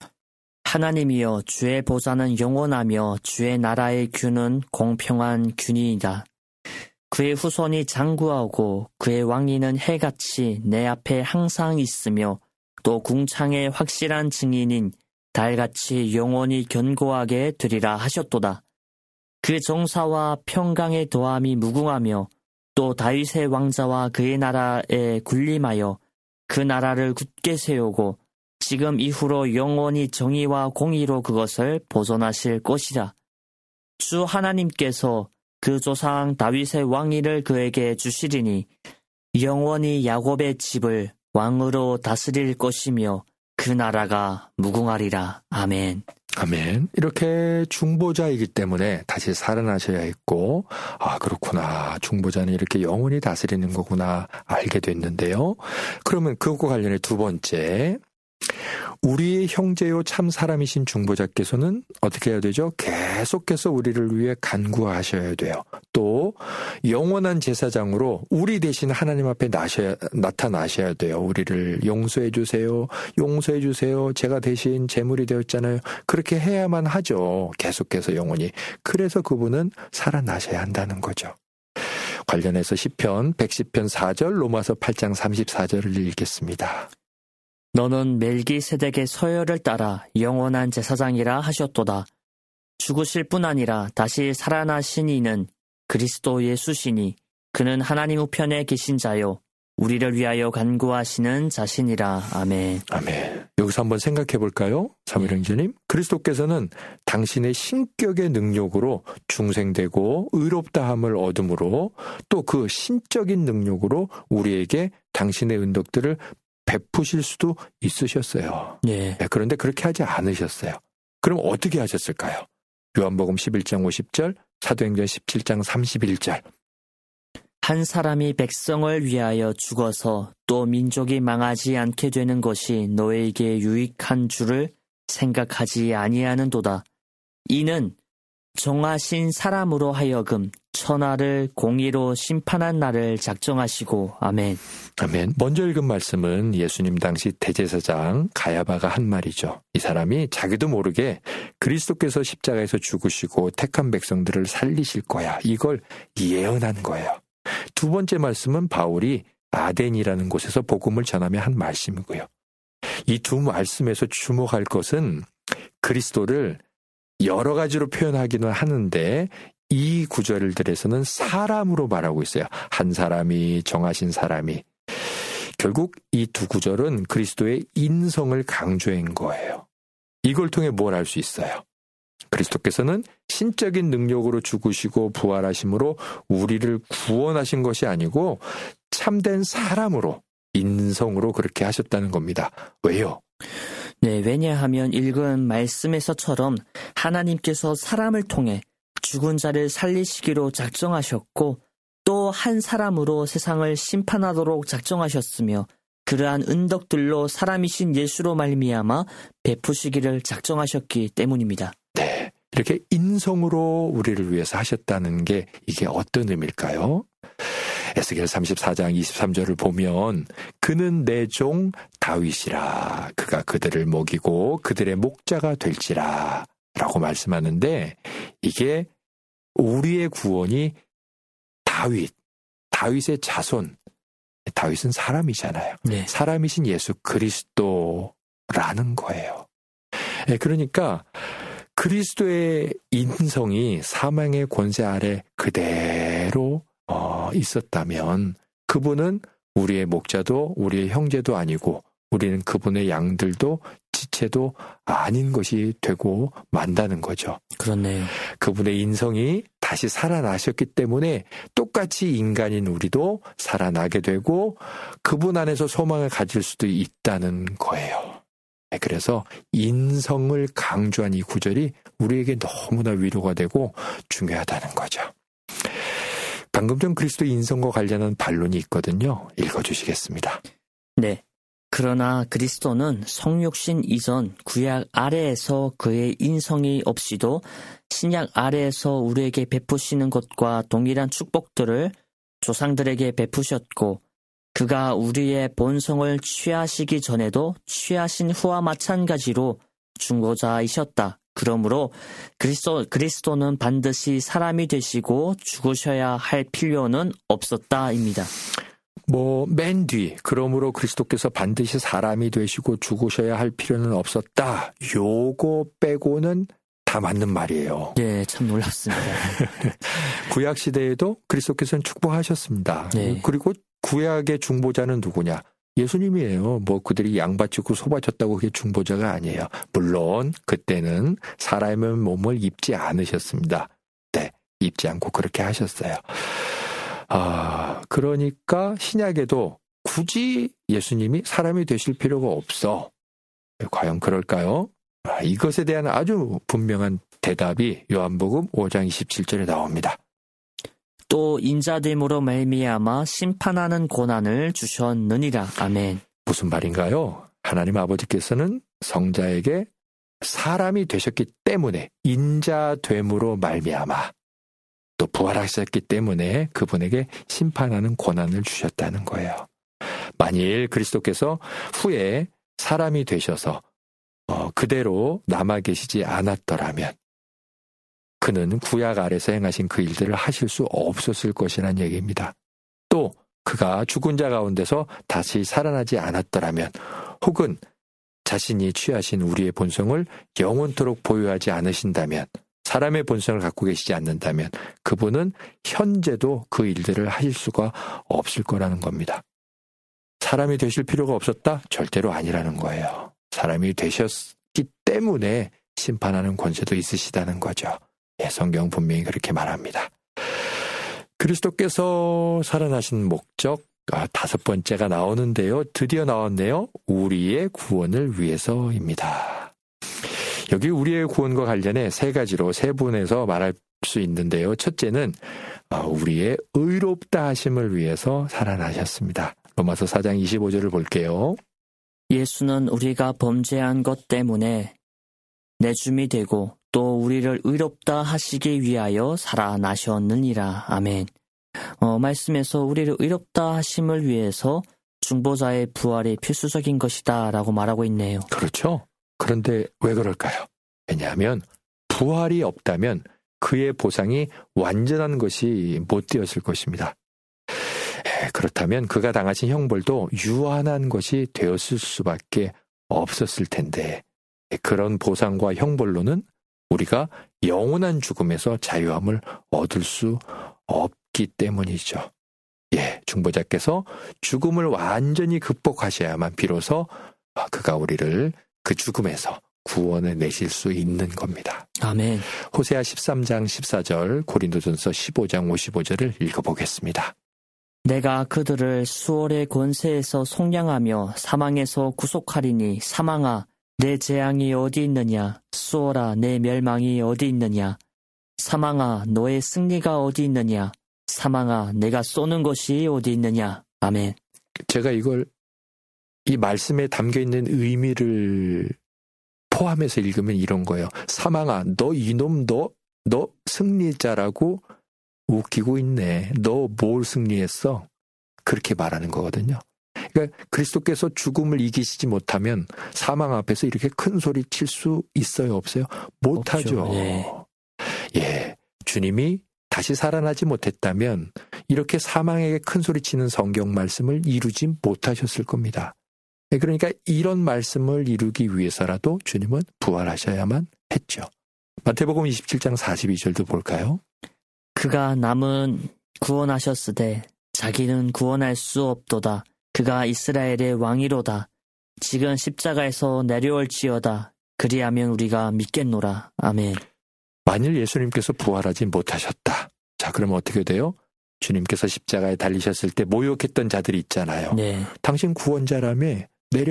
하나님이여 주의 보좌는 영원하며 주의 나라의 균은 공평한 균이이다. 그의 후손이 장구하고 그의 왕위는 해같이 내 앞에 항상 있으며 또 궁창의 확실한 증인인 달같이 영원히 견고하게 되리라 하셨도다. 그 정사와 평강의 도함이 무궁하며 또 다윗의 왕자와 그의 나라에 군림하여 그 나라를 굳게 세우고 지금 이후로 영원히 정의와 공의로 그것을 보존하실 것이라. 주 하나님께서 그 조상 다윗의 왕위를 그에게 주시리니 영원히 야곱의 집을 왕으로 다스릴 것이며 그 나라가 무궁하리라. 아멘. 아멘. 이렇게 중보자이기 때문에 다시 살아나셔야 했고, 그렇구나. 중보자는 이렇게 영원히 다스리는 거구나 알게 됐는데요. 그러면 그것과 관련해 두 번째, 우리의 형제요 참 사람이신 중보자께서는 어떻게 해야 되죠? 계속해서 우리를 위해 간구하셔야 돼요. 또 영원한 제사장으로 우리 대신 하나님 앞에 나타나셔야 돼요. 우리를 용서해 주세요. 용서해 주세요. 제가 대신 제물이 되었잖아요. 그렇게 해야만 하죠. 계속해서 영원히. 그래서 그분은 살아나셔야 한다는 거죠. 관련해서 시편 110편 4절, 로마서 8장 34절을 읽겠습니다. 너는 멜기세덱의 서열을 따라 영원한 제사장이라 하셨도다. 죽으실 뿐 아니라 다시 살아나신 이는 그리스도 예수시니 그는 하나님 우편에 계신 자요 우리를 위하여 간구하시는 자신이라. 아멘. 아멘. 여기서 한번 생각해 볼까요? 사무엘형제님. 그리스도께서는 당신의 신격의 능력으로 중생되고 의롭다함을 얻음으로 또 그 신적인 능력으로 우리에게 당신의 은덕들을 베푸실 수도 있으셨어요. 네. 그런데 그렇게 하지 않으셨어요. 그럼 어떻게 하셨을까요? 요한복음 11장 50절, 사도행전 17장 31절. 한 사람이 백성을 위하여 죽어서 또 민족이 망하지 않게 되는 것이 너에게 유익한 줄을 생각하지 아니하는도다. 이는 정하신 사람으로 하여금 천하를 공의로 심판한 날을 작정하시고. 아멘. 아멘. 먼저 읽은 말씀은 예수님 당시 대제사장 가야바가 한 말이죠. 이 사람이 자기도 모르게 그리스도께서 십자가에서 죽으시고 택한 백성들을 살리실 거야. 이걸 예언한 거예요. 두 번째 말씀은 바울이 아덴이라는 곳에서 복음을 전하며 한 말씀이고요. 이 두 말씀에서 주목할 것은 그리스도를 여러 가지로 표현하기는 하는데 이 구절들에서는 사람으로 말하고 있어요. 한 사람이, 정하신 사람이. 결국 이 두 구절은 그리스도의 인성을 강조한 거예요. 이걸 통해 뭘 알 수 있어요? 그리스도께서는 신적인 능력으로 죽으시고 부활하심으로 우리를 구원하신 것이 아니고 참된 사람으로, 인성으로 그렇게 하셨다는 겁니다. 왜요? 네, 왜냐하면 읽은 말씀에서처럼 하나님께서 사람을 통해 죽은 자를 살리시기로 작정하셨고 또 한 사람으로 세상을 심판하도록 작정하셨으며 그러한 은덕들로 사람이신 예수로 말미암아 베푸시기를 작정하셨기 때문입니다. 네, 이렇게 인성으로 우리를 위해서 하셨다는 게 이게 어떤 의미일까요? 에스겔 34장 23절을 보면 그는 내 종 다윗이라 그가 그들을 먹이고 그들의 목자가 될지라 라고 말씀하는데 이게 우리의 구원이 다윗의 자손, 다윗은 사람이잖아요. 네. 사람이신 예수 그리스도라는 거예요. 그러니까 그리스도의 인성이 사망의 권세 아래 그대로 있었다면 그분은 우리의 목자도 우리의 형제도 아니고 우리는 그분의 양들도 지체도 아닌 것이 되고 만다는 거죠. 그렇네요. 그분의 인성이 다시 살아나셨기 때문에 똑같이 인간인 우리도 살아나게 되고 그분 안에서 소망을 가질 수도 있다는 거예요. 그래서 인성을 강조한 이 구절이 우리에게 너무나 위로가 되고 중요하다는 거죠. 방금 전 그리스도 인성과 관련한 반론이 있거든요. 읽어주시겠습니다. 네. 그러나 그리스도는 성육신 이전 구약 아래에서 그의 인성이 없이도 신약 아래에서 우리에게 베푸시는 것과 동일한 축복들을 조상들에게 베푸셨고 그가 우리의 본성을 취하시기 전에도 취하신 후와 마찬가지로 중보자이셨다. 그러므로 그리스도는 반드시 사람이 되시고 죽으셔야 할 필요는 없었다입니다. 맨 뒤, 그러므로 그리스도께서 반드시 사람이 되시고 죽으셔야 할 필요는 없었다. 요거 빼고는 다 맞는 말이에요. 네, 참 놀랍습니다. 구약 시대에도 그리스도께서는 축복하셨습니다. 네. 그리고 구약의 중보자는 누구냐? 예수님이에요. 그들이 양 바치고 소 바쳤다고 그게 중보자가 아니에요. 물론 그때는 사람의 몸을 입지 않으셨습니다. 네, 입지 않고 그렇게 하셨어요. 그러니까 신약에도 굳이 예수님이 사람이 되실 필요가 없어. 과연 그럴까요? 이것에 대한 아주 분명한 대답이 요한복음 5장 27절에 나옵니다. 또 인자됨으로 말미암아 심판하는 고난을 주셨느니라. 아멘. 무슨 말인가요? 하나님 아버지께서는 성자에게 사람이 되셨기 때문에 인자됨으로 말미암아 또 부활하셨기 때문에 그분에게 심판하는 권한을 주셨다는 거예요. 만일 그리스도께서 후에 사람이 되셔서 그대로 남아 계시지 않았더라면 그는 구약 아래서 행하신 그 일들을 하실 수 없었을 것이라는 얘기입니다. 또 그가 죽은 자 가운데서 다시 살아나지 않았더라면 혹은 자신이 취하신 우리의 본성을 영원토록 보유하지 않으신다면 사람의 본성을 갖고 계시지 않는다면 그분은 현재도 그 일들을 하실 수가 없을 거라는 겁니다. 사람이 되실 필요가 없었다? 절대로 아니라는 거예요. 사람이 되셨기 때문에 심판하는 권세도 있으시다는 거죠. 예, 성경 분명히 그렇게 말합니다. 그리스도께서 살아나신 목적 5번째가 나오는데요. 드디어 나왔네요. 우리의 구원을 위해서입니다. 여기 우리의 구원과 관련해 3가지로 세분해서 말할 수 있는데요. 첫째는 우리의 의롭다 하심을 위해서 살아나셨습니다. 로마서 4장 25절을 볼게요. 예수는 우리가 범죄한 것 때문에 내줌이 되고 또 우리를 의롭다 하시기 위하여 살아나셨느니라. 아멘. 말씀에서 우리를 의롭다 하심을 위해서 중보자의 부활이 필수적인 것이다 라고 말하고 있네요. 그렇죠. 그런데 왜 그럴까요? 왜냐하면 부활이 없다면 그의 보상이 완전한 것이 못 되었을 것입니다. 그렇다면 그가 당하신 형벌도 유한한 것이 되었을 수밖에 없었을 텐데 그런 보상과 형벌로는 우리가 영원한 죽음에서 자유함을 얻을 수 없기 때문이죠. 중보자께서 죽음을 완전히 극복하셔야만 비로소 그가 우리를 그 죽음에서 구원해 내실 수 있는 겁니다. 아멘. 호세아 13장 14절, 고린도전서 15장 55절을 읽어보겠습니다. 내가 그들을 수월의 권세에서 속량하며 사망에서 구속하리니 사망아 내 재앙이 어디 있느냐? 수월아 내 멸망이 어디 있느냐? 사망아 너의 승리가 어디 있느냐? 사망아 내가 쏘는 것이 어디 있느냐? 아멘. 제가 이 말씀에 담겨있는 의미를 포함해서 읽으면 이런 거예요. 사망아 너 이놈 너 승리자라고 웃기고 있네. 너 뭘 승리했어? 그렇게 말하는 거거든요. 그러니까 그리스도께서 죽음을 이기시지 못하면 사망 앞에서 이렇게 큰 소리 칠 수 있어요? 없어요? 못하죠. 주님이 다시 살아나지 못했다면 이렇게 사망에게 큰 소리 치는 성경 말씀을 이루지 못하셨을 겁니다. 그러니까 이런 말씀을 이루기 위해서라도 주님은 부활하셔야만 했죠. 마태복음 27장 42절도 볼까요? 그가 남은 구원하셨으되 자기는 구원할 수 없도다. 그가 이스라엘의 왕이로다. 지금 십자가에서 내려올지어다. 그리하면 우리가 믿겠노라. 아멘. 만일 예수님께서 부활하지 못하셨다. 자, 그러면 어떻게 돼요? 주님께서 십자가에 달리셨을 때 모욕했던 자들이 있잖아요. 네. 당신 구원자라며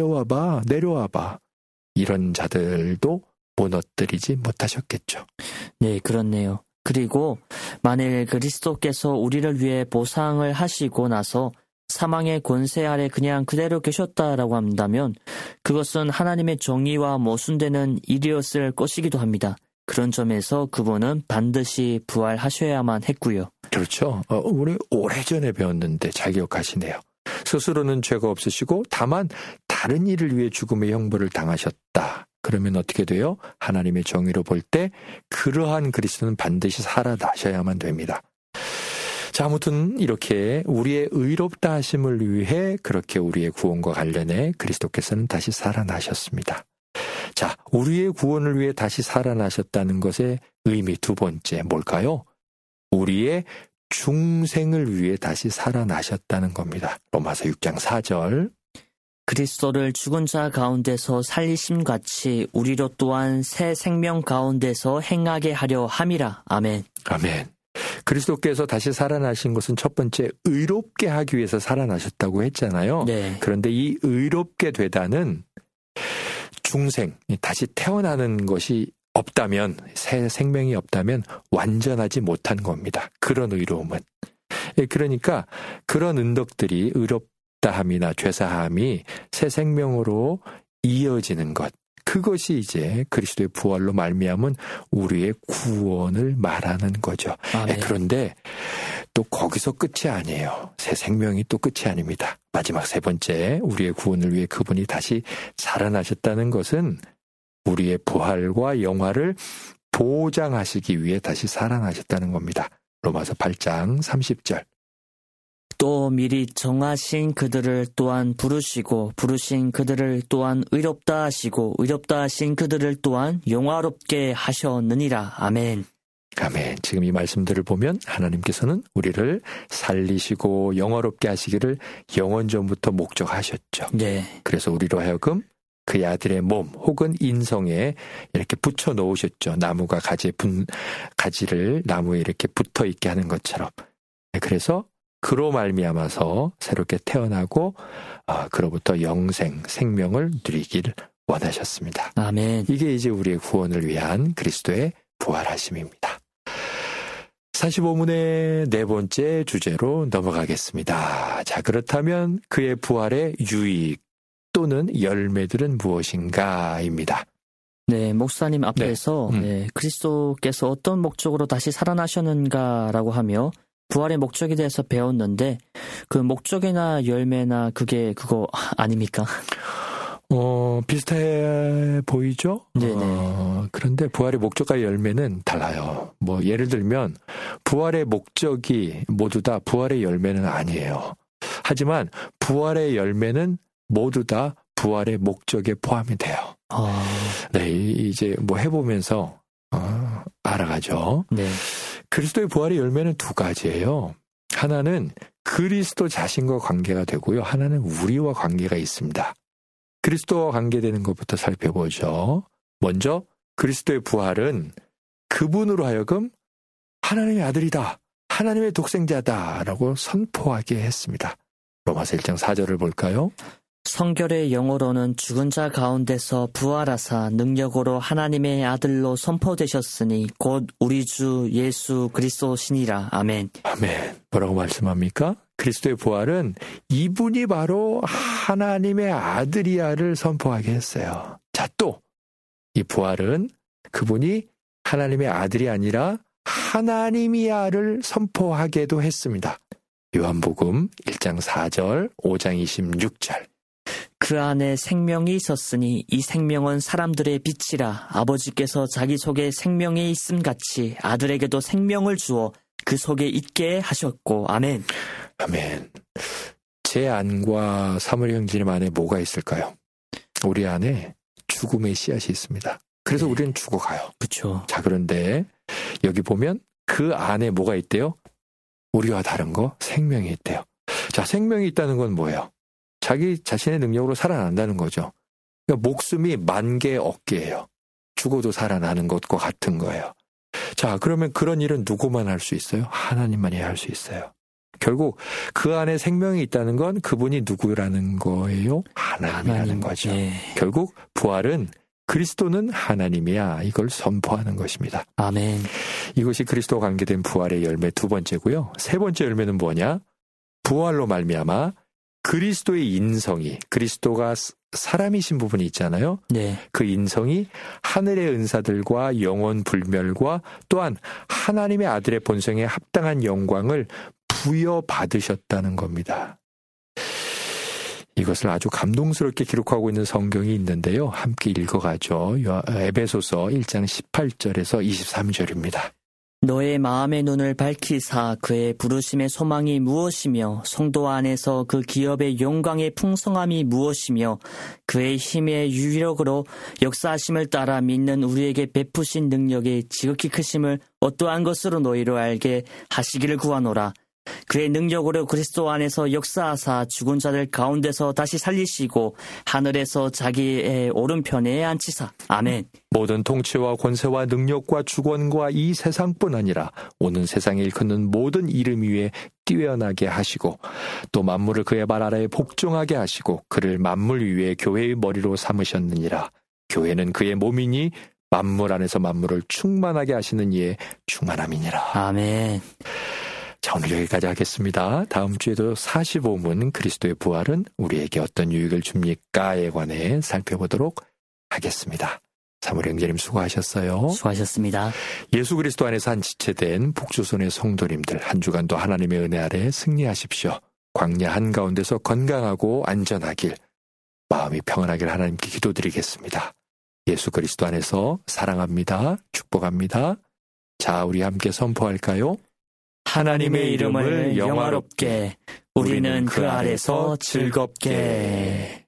내려와봐. 이런 자들도 무너뜨리지 못하셨겠죠. 네, 그렇네요. 그리고 만일 그리스도께서 우리를 위해 보상을 하시고 나서 사망의 권세 아래 그냥 그대로 계셨다라고 한다면 그것은 하나님의 정의와 모순되는 일이었을 것이기도 합니다. 그런 점에서 그분은 반드시 부활하셔야만 했고요. 그렇죠. 우리 오래전에 배웠는데 잘 기억하시네요. 스스로는 죄가 없으시고 다만 다른 일을 위해 죽음의 형벌을 당하셨다. 그러면 어떻게 돼요? 하나님의 정의로 볼 때 그러한 그리스도는 반드시 살아나셔야만 됩니다. 자, 아무튼 이렇게 우리의 의롭다 하심을 위해 그렇게 우리의 구원과 관련해 그리스도께서는 다시 살아나셨습니다. 자, 우리의 구원을 위해 다시 살아나셨다는 것의 의미 2번째 뭘까요? 우리의 중생을 위해 다시 살아나셨다는 겁니다. 로마서 6장 4절. 그리스도를 죽은 자 가운데서 살리심같이 우리로 또한 새 생명 가운데서 행하게 하려 함이라. 아멘. 아멘. 그리스도께서 다시 살아나신 것은 첫 번째 의롭게 하기 위해서 살아나셨다고 했잖아요. 네. 그런데 이 의롭게 되다는 중생, 다시 태어나는 것이 없다면, 새 생명이 없다면 완전하지 못한 겁니다. 그런 의로움은. 그러니까 그런 은덕들이 의롭다함이나 죄사함이 새 생명으로 이어지는 것, 그것이 이제 그리스도의 부활로 말미암은 우리의 구원을 말하는 거죠. 그런데 또 거기서 끝이 아니에요. 새 생명이 또 끝이 아닙니다. 마지막 세 번째, 우리의 구원을 위해 그분이 다시 살아나셨다는 것은 우리의 부활과 영화를 보장하시기 위해 다시 살아나셨다는 겁니다. 로마서 8장 30절. 또 미리 정하신 그들을 또한 부르시고 부르신 그들을 또한 의롭다 하시고 의롭다 하신 그들을 또한 영화롭게 하셨느니라. 아멘. 아멘. 지금 이 말씀들을 보면 하나님께서는 우리를 살리시고 영화롭게 하시기를 영원전부터 목적하셨죠. 네. 그래서 우리로 하여금 그의 아들의 몸 혹은 인성에 이렇게 붙여 놓으셨죠. 나무가 가지를 나무에 이렇게 붙어 있게 하는 것처럼. 그래서 그로 말미암아서 새롭게 태어나고 그로부터 영생, 생명을 누리길 원하셨습니다. 아멘. 이게 이제 우리의 구원을 위한 그리스도의 부활하심입니다. 45문의 네 번째 주제로 넘어가겠습니다. 자, 그렇다면 그의 부활의 유익 또는 열매들은 무엇인가입니다. 네, 목사님 앞에서 그리스도께서 어떤 목적으로 다시 살아나셨는가라고 하며 부활의 목적에 대해서 배웠는데 그 목적이나 열매나 그거 아닙니까? 비슷해 보이죠? 네네. 그런데 부활의 목적과 열매는 달라요. 뭐 예를 들면 부활의 목적이 모두 다 부활의 열매는 아니에요. 하지만 부활의 열매는 모두 다 부활의 목적에 포함이 돼요. 네, 이제 뭐 해보면서 알아가죠. 네. 그리스도의 부활의 열매는 두 가지예요. 하나는 그리스도 자신과 관계가 되고요. 하나는 우리와 관계가 있습니다. 그리스도와 관계되는 것부터 살펴보죠. 먼저 그리스도의 부활은 그분으로 하여금 하나님의 아들이다, 하나님의 독생자다라고 선포하게 했습니다. 로마서 1장 4절을 볼까요? 성결의 영어로는 죽은 자 가운데서 부활하사 능력으로 하나님의 아들로 선포되셨으니 곧 우리 주 예수 그리스도시니라. 아멘. 아멘. 뭐라고 말씀합니까? 그리스도의 부활은 이분이 바로 하나님의 아들이야를 선포하게 했어요. 자, 또 이 부활은 그분이 하나님의 아들이 아니라 하나님이야를 선포하게도 했습니다. 요한복음 1장 4절, 5장 26절. 그 안에 생명이 있었으니 이 생명은 사람들의 빛이라. 아버지께서 자기 속에 생명이 있음같이 아들에게도 생명을 주어 그 속에 있게 하셨고. 아멘. 아멘. 제 안과 사무엘 형제님 안에 뭐가 있을까요? 우리 안에 죽음의 씨앗이 있습니다. 그래서 우리는 죽어가요. 그렇죠. 자, 그런데 여기 보면 그 안에 뭐가 있대요? 우리와 다른 거 생명이 있대요. 자, 생명이 있다는 건 뭐예요? 자기 자신의 능력으로 살아난다는 거죠. 그러니까 목숨이 만개 어깨예요. 죽어도 살아나는 것과 같은 거예요. 자, 그러면 그런 일은 누구만 할 수 있어요? 하나님만이 할 수 있어요. 결국 그 안에 생명이 있다는 건 그분이 누구라는 거예요? 하나님이라는 거죠. 네. 결국 부활은 그리스도는 하나님이야, 이걸 선포하는 것입니다. 아멘. 이것이 그리스도와 관계된 부활의 열매 두 번째고요. 세 번째 열매는 뭐냐? 부활로 말미암아 그리스도의 인성이, 그리스도가 사람이신 부분이 있잖아요. 네. 그 인성이 하늘의 은사들과 영원 불멸과 또한 하나님의 아들의 본성에 합당한 영광을 부여받으셨다는 겁니다. 이것을 아주 감동스럽게 기록하고 있는 성경이 있는데요. 함께 읽어가죠. 에베소서 1장 18절에서 23절입니다. 너의 마음의 눈을 밝히사 그의 부르심의 소망이 무엇이며 성도 안에서 그 기업의 영광의 풍성함이 무엇이며 그의 힘의 유력으로 역사하심을 따라 믿는 우리에게 베푸신 능력의 지극히 크심을 어떠한 것으로 너희로 알게 하시기를 구하노라. 그의 능력으로 그리스도 안에서 역사하사 죽은 자들 가운데서 다시 살리시고 하늘에서 자기의 오른편에 앉히사. 아멘. 모든 통치와 권세와 능력과 주권과 이 세상뿐 아니라 오는 세상에 일컫는 모든 이름 위에 뛰어나게 하시고 또 만물을 그의 발 아래에 복종하게 하시고 그를 만물 위에 교회의 머리로 삼으셨느니라. 교회는 그의 몸이니 만물 안에서 만물을 충만하게 하시는 이의 충만함이니라. 아멘. 자, 오늘 여기까지 하겠습니다. 다음 주에도 45문 그리스도의 부활은 우리에게 어떤 유익을 줍니까에 관해 살펴보도록 하겠습니다. 사무엘 형제님 수고하셨어요. 수고하셨습니다. 예수 그리스도 안에서 한 지체된 북조선의 성도님들 한 주간도 하나님의 은혜 아래 승리하십시오. 광야 한가운데서 건강하고 안전하길, 마음이 평안하길 하나님께 기도드리겠습니다. 예수 그리스도 안에서 사랑합니다. 축복합니다. 자, 우리 함께 선포할까요? 하나님의 이름을 영화롭게, 우리는 그 아래서 즐겁게.